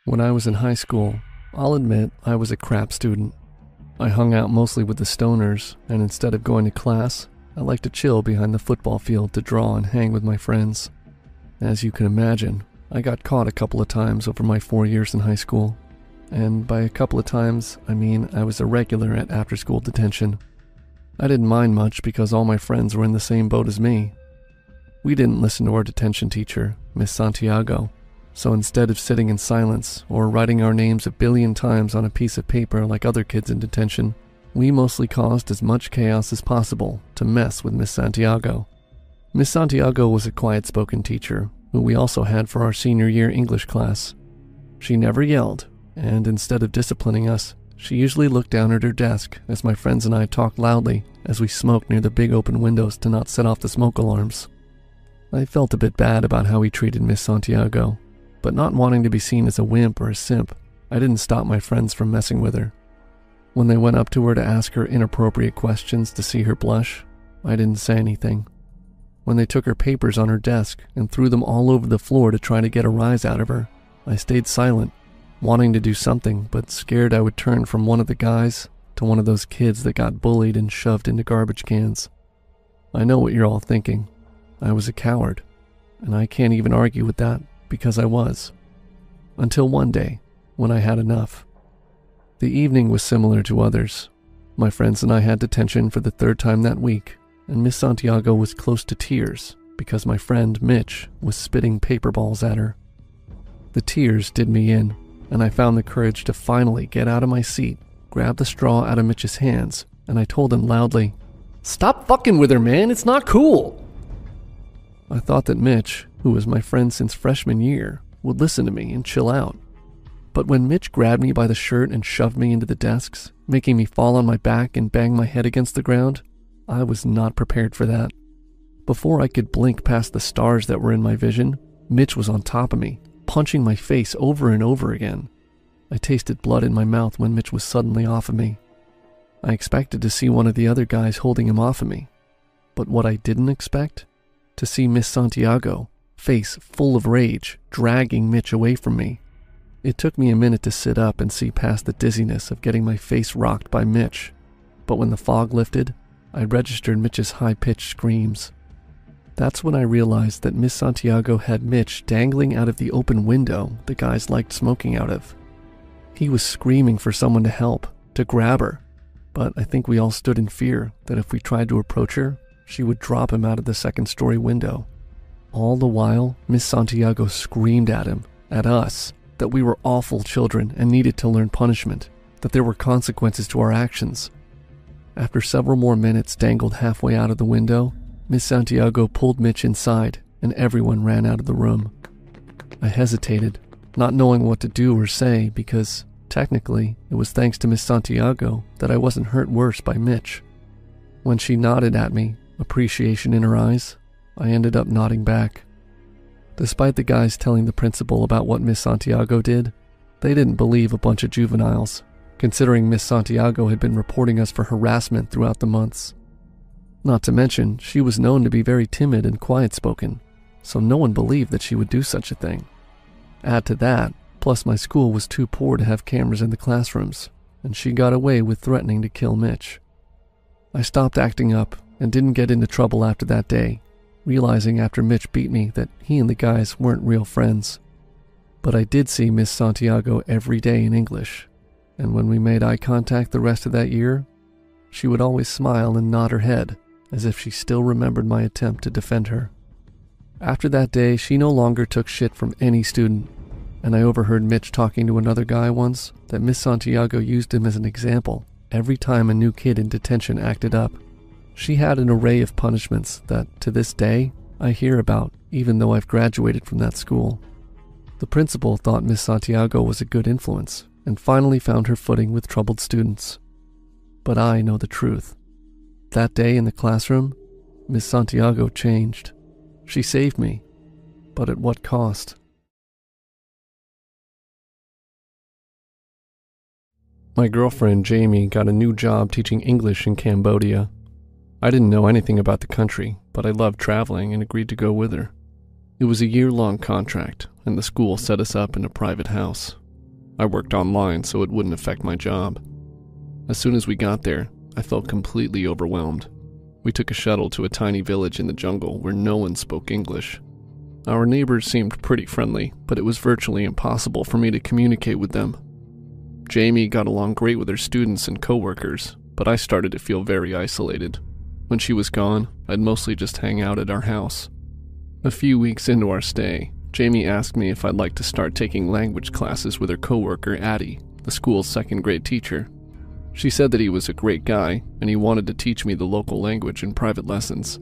When I was in high school, I'll admit I was a crap student. I hung out mostly with the stoners, and instead of going to class, I liked to chill behind the football field to draw and hang with my friends. As you can imagine, I got caught a couple of times over my 4 years in high school. And by a couple of times, I mean I was a regular at after-school detention. I didn't mind much because all my friends were in the same boat as me. We didn't listen to our detention teacher, Miss Santiago, so instead of sitting in silence or writing our names 1 billion times on a piece of paper like other kids in detention, we mostly caused as much chaos as possible to mess with Miss Santiago. Miss Santiago was a quiet-spoken teacher who we also had for our senior year English class. She never yelled, and instead of disciplining us, she usually looked down at her desk as my friends and I talked loudly as we smoked near the big open windows to not set off the smoke alarms. I felt a bit bad about how we treated Miss Santiago, but not wanting to be seen as a wimp or a simp, I didn't stop my friends from messing with her. When they went up to her to ask her inappropriate questions to see her blush, I didn't say anything. When they took her papers on her desk and threw them all over the floor to try to get a rise out of her, I stayed silent, wanting to do something, but scared I would turn from one of the guys to one of those kids that got bullied and shoved into garbage cans. I know what you're all thinking. I was a coward, and I can't even argue with that because I was. Until one day, when I had enough. The evening was similar to others. My friends and I had detention for the 3rd time that week, and Miss Santiago was close to tears because my friend Mitch was spitting paper balls at her. The tears did me in, and I found the courage to finally get out of my seat, grab the straw out of Mitch's hands, and I told him loudly, "Stop fucking with her, man, it's not cool!" I thought that Mitch, who was my friend since freshman year, would listen to me and chill out. But when Mitch grabbed me by the shirt and shoved me into the desks, making me fall on my back and bang my head against the ground, I was not prepared for that. Before I could blink past the stars that were in my vision, Mitch was on top of me, punching my face over and over again. I tasted blood in my mouth when Mitch was suddenly off of me. I expected to see one of the other guys holding him off of me. But what I didn't expect? To see Miss Santiago, face full of rage, dragging Mitch away from me. It took me a minute to sit up and see past the dizziness of getting my face rocked by Mitch. But when the fog lifted, I registered Mitch's high-pitched screams. That's when I realized that Miss Santiago had Mitch dangling out of the open window the guys liked smoking out of. He was screaming for someone to help, to grab her, but I think we all stood in fear that if we tried to approach her, she would drop him out of the 2nd-story window. All the while, Miss Santiago screamed at him, at us, that we were awful children and needed to learn punishment, that there were consequences to our actions. After several more minutes dangled halfway out of the window, Miss Santiago pulled Mitch inside, and everyone ran out of the room. I hesitated, not knowing what to do or say because, technically, it was thanks to Miss Santiago that I wasn't hurt worse by Mitch. When she nodded at me, appreciation in her eyes, I ended up nodding back. Despite the guys telling the principal about what Miss Santiago did, they didn't believe a bunch of juveniles, considering Miss Santiago had been reporting us for harassment throughout the months. Not to mention, she was known to be very timid and quiet-spoken, so no one believed that she would do such a thing. Add to that, plus my school was too poor to have cameras in the classrooms, and she got away with threatening to kill Mitch. I stopped acting up and didn't get into trouble after that day, realizing after Mitch beat me that he and the guys weren't real friends. But I did see Miss Santiago every day in English, and when we made eye contact the rest of that year, she would always smile and nod her head, as if she still remembered my attempt to defend her. After that day, she no longer took shit from any student, and I overheard Mitch talking to another guy once that Miss Santiago used him as an example every time a new kid in detention acted up. She had an array of punishments that, to this day, I hear about, even though I've graduated from that school. The principal thought Miss Santiago was a good influence, and finally found her footing with troubled students. But I know the truth. That day in the classroom, Miss Santiago changed. She saved me, but at what cost? My girlfriend Jamie got a new job teaching English in Cambodia. I didn't know anything about the country, but I loved traveling and agreed to go with her. It was a year-long contract, and the school set us up in a private house. I worked online so it wouldn't affect my job. As soon as we got there, I felt completely overwhelmed. We took a shuttle to a tiny village in the jungle where no one spoke English. Our neighbors seemed pretty friendly, but it was virtually impossible for me to communicate with them. Jamie got along great with her students and coworkers, but I started to feel very isolated. When she was gone, I'd mostly just hang out at our house. A few weeks into our stay, Jamie asked me if I'd like to start taking language classes with her coworker Addie, the school's second-grade teacher. She said that he was a great guy, and he wanted to teach me the local language in private lessons.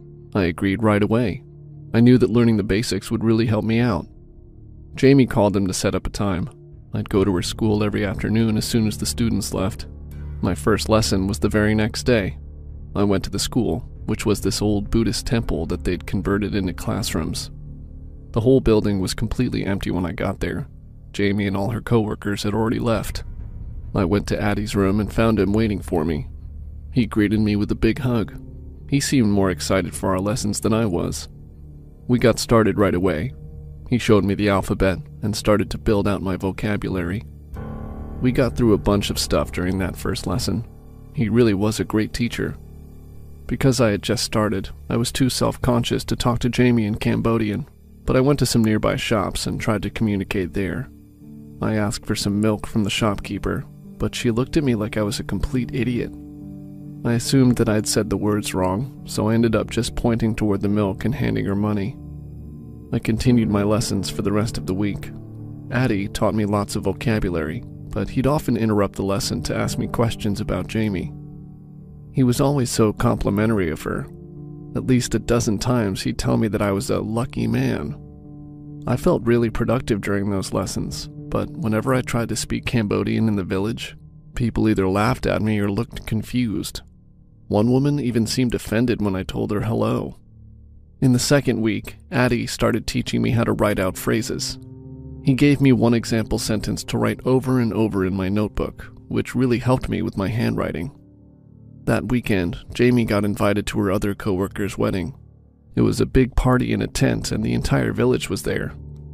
I agreed right away. I knew that learning the basics would really help me out. Jamie called them to set up a time. I'd go to her school every afternoon as soon as the students left. My first lesson was the very next day. I went to the school, which was this old Buddhist temple that they'd converted into classrooms. The whole building was completely empty when I got there. Jamie and all her coworkers had already left. I went to Addie's room and found him waiting for me. He greeted me with a big hug. He seemed more excited for our lessons than I was. We got started right away. He showed me the alphabet and started to build out my vocabulary. We got through a bunch of stuff during that first lesson. He really was a great teacher. Because I had just started, I was too self-conscious to talk to Jamie in Cambodian, but I went to some nearby shops and tried to communicate there. I asked for some milk from the shopkeeper, but she looked at me like I was a complete idiot. I assumed that I'd said the words wrong, so I ended up just pointing toward the milk and handing her money. I continued my lessons for the rest of the week. Addie taught me lots of vocabulary, but he'd often interrupt the lesson to ask me questions about Jamie. He was always so complimentary of her. At least a dozen times he'd tell me that I was a lucky man. I felt really productive during those lessons, but whenever I tried to speak Cambodian in the village, people either laughed at me or looked confused. One woman even seemed offended when I told her hello. In the second week, Addie started teaching me how to write out phrases. He gave me one example sentence to write over and over in my notebook, which really helped me with my handwriting. That weekend, Jamie got invited to her other coworker's wedding. It was a big party in a tent and the entire village was there.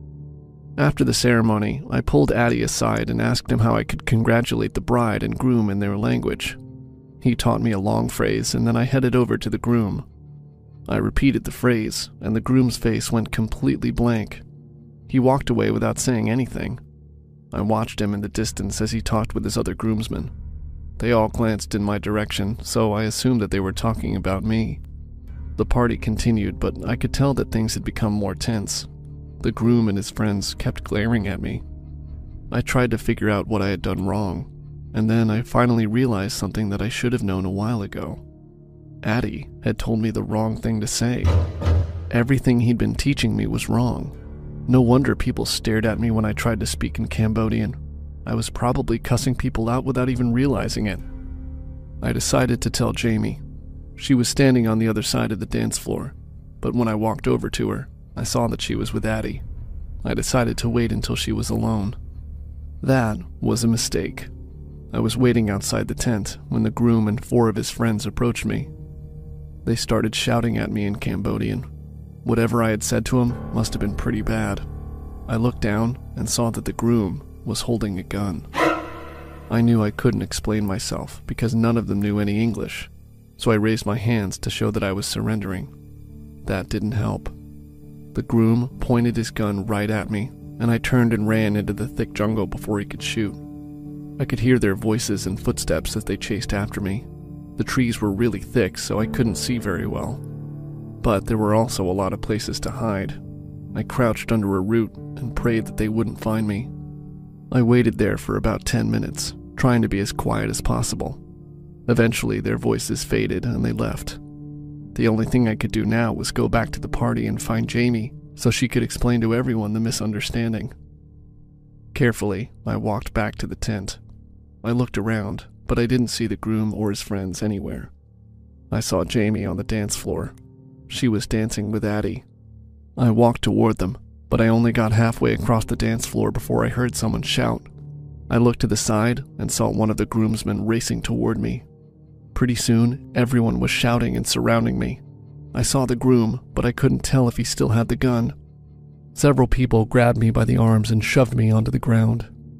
After the ceremony, I pulled Addie aside and asked him how I could congratulate the bride and groom in their language. He taught me a long phrase and then I headed over to the groom. I repeated the phrase and the groom's face went completely blank. He walked away without saying anything. I watched him in the distance as he talked with his other groomsmen. They all glanced in my direction, so I assumed that they were talking about me. The party continued, but I could tell that things had become more tense. The groom and his friends kept glaring at me. I tried to figure out what I had done wrong, and then I finally realized something that I should have known a while ago. Addie had told me the wrong thing to say. Everything he'd been teaching me was wrong. No wonder people stared at me when I tried to speak in Cambodian. I was probably cussing people out without even realizing it. I decided to tell Jamie. She was standing on the other side of the dance floor, but when I walked over to her, I saw that she was with Addie. I decided to wait until she was alone. That was a mistake. I was waiting outside the tent when the groom and 4 of his friends approached me. They started shouting at me in Cambodian. Whatever I had said to them must have been pretty bad. I looked down and saw that the groom was holding a gun. I knew I couldn't explain myself because none of them knew any English, so I raised my hands to show that I was surrendering. That didn't help. The groom pointed his gun right at me, and I turned and ran into the thick jungle before he could shoot. I could hear their voices and footsteps as they chased after me. The trees were really thick, so I couldn't see very well. But there were also a lot of places to hide. I crouched under a root and prayed that they wouldn't find me. I waited there for about 10 minutes, trying to be as quiet as possible. Eventually, their voices faded and they left. The only thing I could do now was go back to the party and find Jamie so she could explain to everyone the misunderstanding. Carefully, I walked back to the tent. I looked around, but I didn't see the groom or his friends anywhere. I saw Jamie on the dance floor. She was dancing with Addie. I walked toward them, but I only got halfway across the dance floor before I heard someone shout. I looked to the side and saw one of the groomsmen racing toward me. Pretty soon, everyone was shouting and surrounding me. I saw the groom, but I couldn't tell if he still had the gun. Several people grabbed me by the arms and shoved me onto the ground.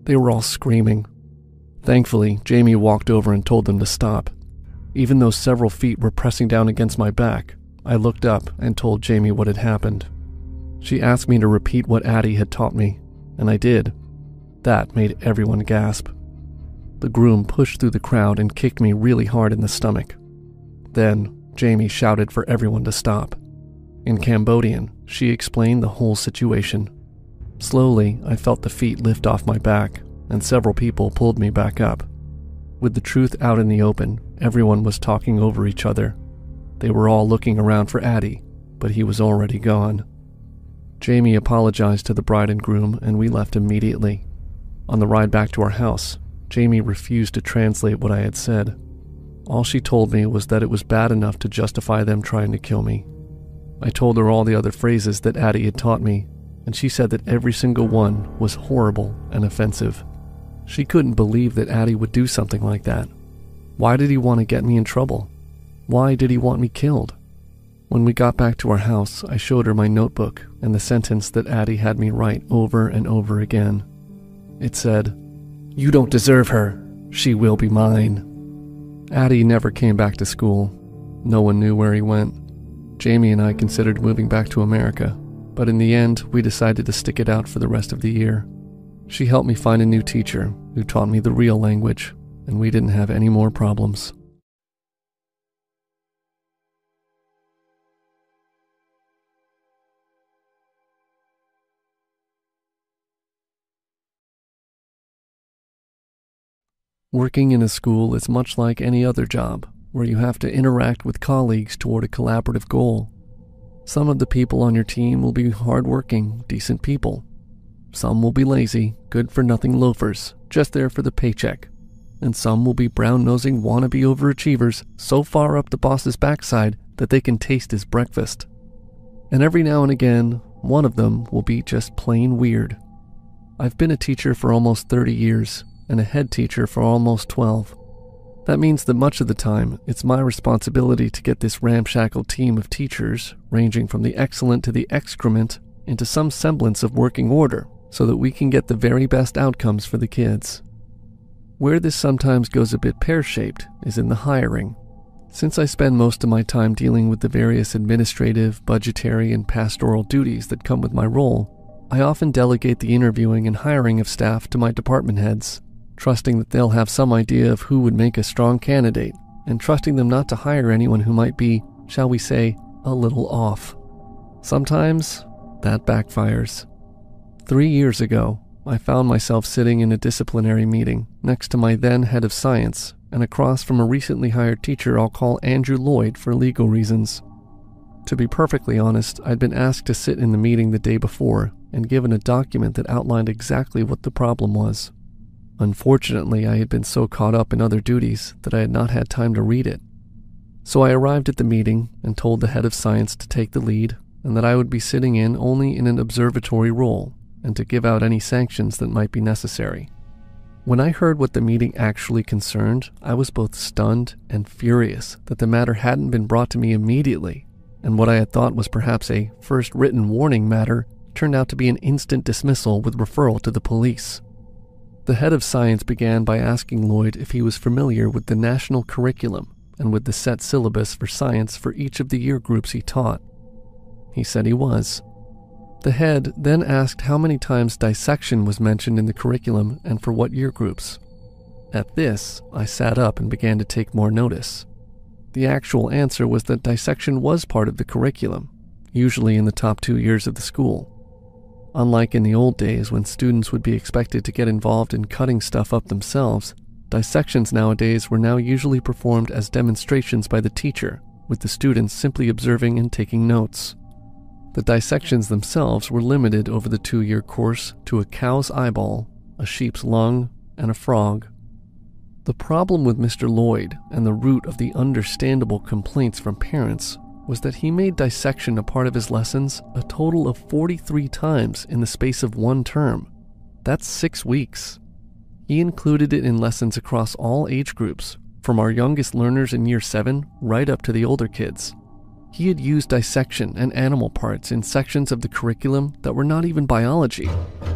They were all screaming. Thankfully, Jamie walked over and told them to stop. Even though several feet were pressing down against my back, I looked up and told Jamie what had happened. She asked me to repeat what Addie had taught me, and I did. That made everyone gasp. The groom pushed through the crowd and kicked me really hard in the stomach. Then, Jamie shouted for everyone to stop. In Cambodian, she explained the whole situation. Slowly, I felt the feet lift off my back, and several people pulled me back up. With the truth out in the open, everyone was talking over each other. They were all looking around for Addie, but he was already gone. Jamie apologized to the bride and groom, and we left immediately. On the ride back to our house, Jamie refused to translate what I had said. All she told me was that it was bad enough to justify them trying to kill me. I told her all the other phrases that Addie had taught me, and she said that every single one was horrible and offensive. She couldn't believe that Addie would do something like that. Why did he want to get me in trouble? Why did he want me killed? When we got back to our house, I showed her my notebook and the sentence that Addie had me write over and over again. It said, "You don't deserve her. She will be mine." Addie never came back to school. No one knew where he went. Jamie and I considered moving back to America, but in the end, we decided to stick it out for the rest of the year. She helped me find a new teacher who taught me the real language, and we didn't have any more problems. Working in a school is much like any other job, where you have to interact with colleagues toward a collaborative goal. Some of the people on your team will be hardworking, decent people. Some will be lazy, good-for-nothing loafers, just there for the paycheck. And some will be brown-nosing wannabe overachievers so far up the boss's backside that they can taste his breakfast. And every now and again, one of them will be just plain weird. I've been a teacher for almost 30 years, and a head teacher for almost 12. That means that much of the time, it's my responsibility to get this ramshackle team of teachers, ranging from the excellent to the excrement, into some semblance of working order, so that we can get the very best outcomes for the kids. Where this sometimes goes a bit pear-shaped is in the hiring. Since I spend most of my time dealing with the various administrative, budgetary, and pastoral duties that come with my role, I often delegate the interviewing and hiring of staff to my department heads, trusting that they'll have some idea of who would make a strong candidate, and trusting them not to hire anyone who might be, shall we say, a little off. Sometimes, that backfires. 3 years ago, I found myself sitting in a disciplinary meeting next to my then head of science and across from a recently hired teacher I'll call Andrew Lloyd for legal reasons. To be perfectly honest, I'd been asked to sit in the meeting the day before and given a document that outlined exactly what the problem was. Unfortunately, I had been so caught up in other duties that I had not had time to read it. So I arrived at the meeting and told the head of science to take the lead and that I would be sitting in only in an observatory role and to give out any sanctions that might be necessary. When I heard what the meeting actually concerned, I was both stunned and furious that the matter hadn't been brought to me immediately, and what I had thought was perhaps a first written warning matter turned out to be an instant dismissal with referral to the police. The head of science began by asking Lloyd if he was familiar with the national curriculum and with the set syllabus for science for each of the year groups he taught. He said he was. The head then asked how many times dissection was mentioned in the curriculum and for what year groups. At this, I sat up and began to take more notice. The actual answer was that dissection was part of the curriculum, usually in the top 2 years of the school. Unlike in the old days when students would be expected to get involved in cutting stuff up themselves, dissections nowadays were now usually performed as demonstrations by the teacher, with the students simply observing and taking notes. The dissections themselves were limited over the 2-year course to a cow's eyeball, a sheep's lung, and a frog. The problem with Mr. Lloyd and the root of the understandable complaints from parents was that he made dissection a part of his lessons a total of 43 times in the space of 1 term. That's 6 weeks. He included it in lessons across all age groups, from our youngest learners in year 7 right up to the older kids. He had used dissection and animal parts in sections of the curriculum that were not even biology.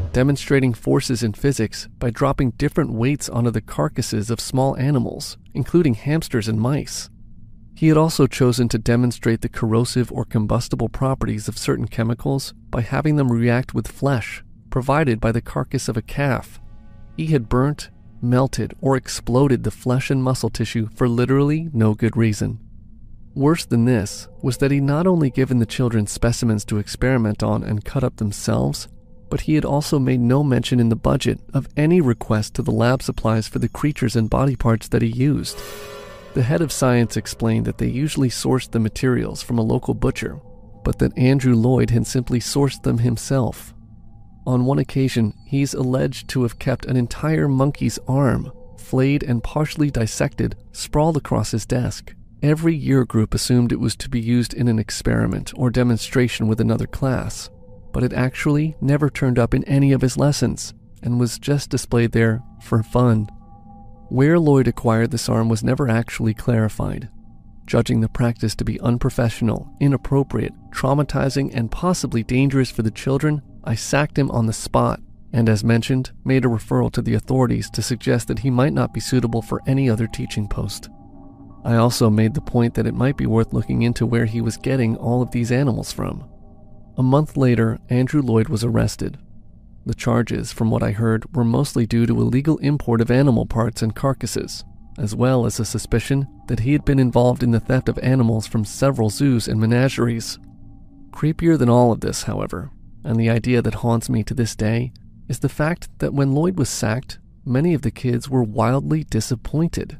demonstrating forces in physics by dropping different weights onto the carcasses of small animals, including hamsters and mice. He had also chosen to demonstrate the corrosive or combustible properties of certain chemicals by having them react with flesh provided by the carcass of a calf. He had burnt, melted, or exploded the flesh and muscle tissue for literally no good reason. Worse than this was that he not only given the children specimens to experiment on and cut up themselves, but he had also made no mention in the budget of any request to the lab supplies for the creatures and body parts that he used. The head of science explained that they usually sourced the materials from a local butcher, but that Andrew Lloyd had simply sourced them himself. On one occasion, he's alleged to have kept an entire monkey's arm, flayed and partially dissected, sprawled across his desk. Every year group assumed it was to be used in an experiment or demonstration with another class, but it actually never turned up in any of his lessons and was just displayed there for fun. Where Lloyd acquired this arm was never actually clarified. Judging the practice to be unprofessional, inappropriate, traumatizing, and possibly dangerous for the children, I sacked him on the spot, and as mentioned, made a referral to the authorities to suggest that he might not be suitable for any other teaching post. I also made the point that it might be worth looking into where he was getting all of these animals from. A month later, Andrew Lloyd was arrested. The charges, from what I heard, were mostly due to illegal import of animal parts and carcasses, as well as a suspicion that he had been involved in the theft of animals from several zoos and menageries. Creepier than all of this, however, and the idea that haunts me to this day, is the fact that when Lloyd was sacked, many of the kids were wildly disappointed.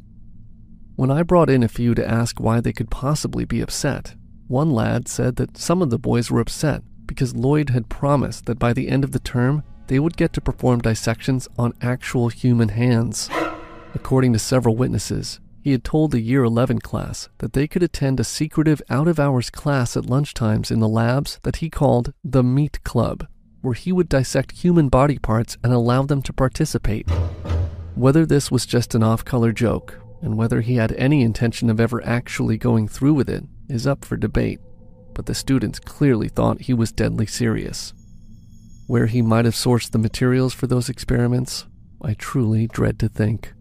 When I brought in a few to ask why they could possibly be upset, one lad said that some of the boys were upset because Lloyd had promised that by the end of the term, they would get to perform dissections on actual human hands. According to several witnesses, he had told the Year 11 class that they could attend a secretive out-of-hours class at lunchtimes in the labs that he called the Meat Club, where he would dissect human body parts and allow them to participate. Whether this was just an off-color joke, and whether he had any intention of ever actually going through with it, is up for debate, but the students clearly thought he was deadly serious. Where he might have sourced the materials for those experiments, I truly dread to think.